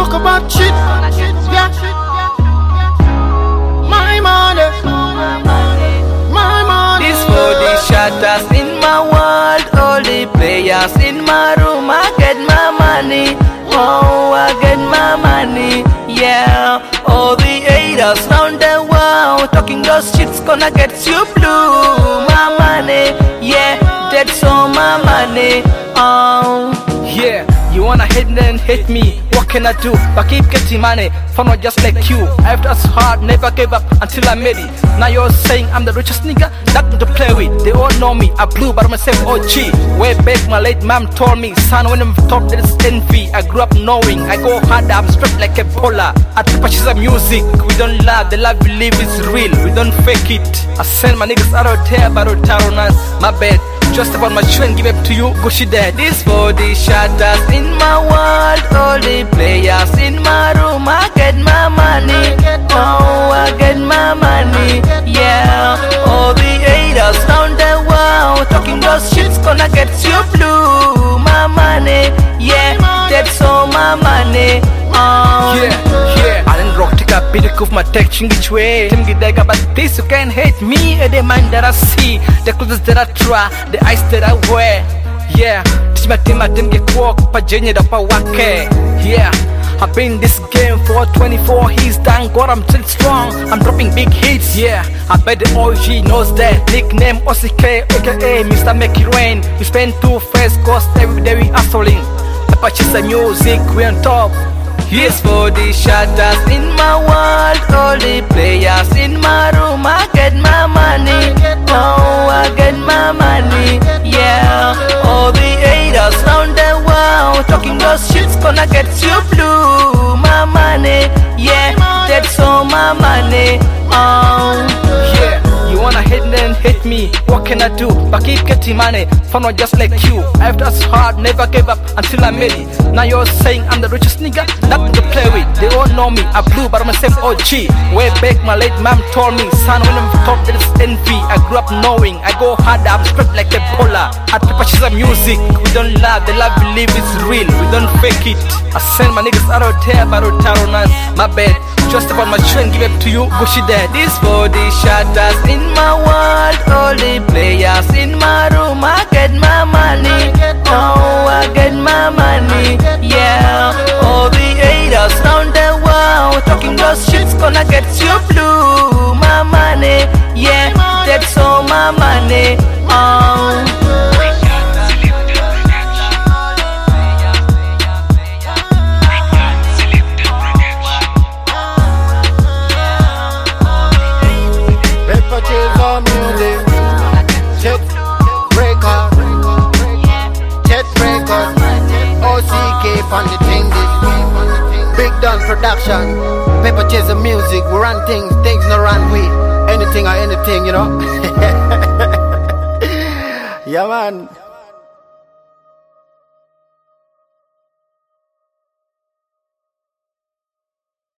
talk about shit. Yeah. My money. My money. This for the shatters in my world, all the players in my room. I get my money. Oh, I get my money. Yeah. All the haters round the world talking those shit's gonna get you blue. My money. Yeah. That's all my money. Oh. Yeah. You wanna hate me then hate me. What can I do? But keep getting money. For not just like you. I've just hard, never gave up until I made it. Now you're saying I'm the richest nigga, nothing to play with. They all know me, I blew by myself OG. Way back my late mom told me, son, when I'm top there is envy. I grew up knowing, I go harder, I'm straight like a polar. I purchase of music, we don't love, the love we live is real, we don't fake it. I send my niggas out there, but on us, my bad. Just about my shoe and give it to you, go shit there. This for the shatters in my world, all the players in my room. I get my money, oh I get my money. Yeah, all the haters round the world talking those shit's gonna get you blue. My money, yeah, that's all my money. Yeah, I didn't rock take a bit of my tech each way. Tim Gidega, but this you can't hate me. The mind that I see, the clothes that I try, the eyes that I wear. Yeah, teach my team, I didn't get walk, but Jenny the Pawake. Yeah, I've been in this game for 24 years. Thank God I'm still strong. I'm dropping big hits. Yeah, I bet the OG knows that. Nickname OCK, aka Mr. Make It Rain. We spend 2 first cost every day we hustling. I purchase the music, we on top. Here's for the shatters in my world, all the players in my room. I get my money, oh I get my money. Yeah, all the haters round the world talking those shit's gonna get you blue. My money, yeah, that's all my money. Yeah, you wanna hate me then hate me. What can I do? But keep getting money. For not just like you. I've just hard, never gave up until I made it. Now you're saying I'm the richest nigga, nothing to play with. They all know me, I blew by myself OG. Way back my late mom told me, son, when I'm top there is envy. I grew up knowing, I go harder, I'm straight like a polar. I purchase of music, we don't love, the love we live is real, we don't fake it. I send my niggas out there, but on us, my bad. Just about my shoe and give it to you, go shit there. This for the shatters in my world, all the players in my room. I get my money, oh I get my money. Yeah, all the haters round the world talking those shit's gonna get you blue. My money, yeah, that's all my money. Purchase our music. Jet record. Jet record. OCK on the thing. Big Done Production. Paper Chaser Music. We run things no run with. Anything or anything, you know. Yeah man.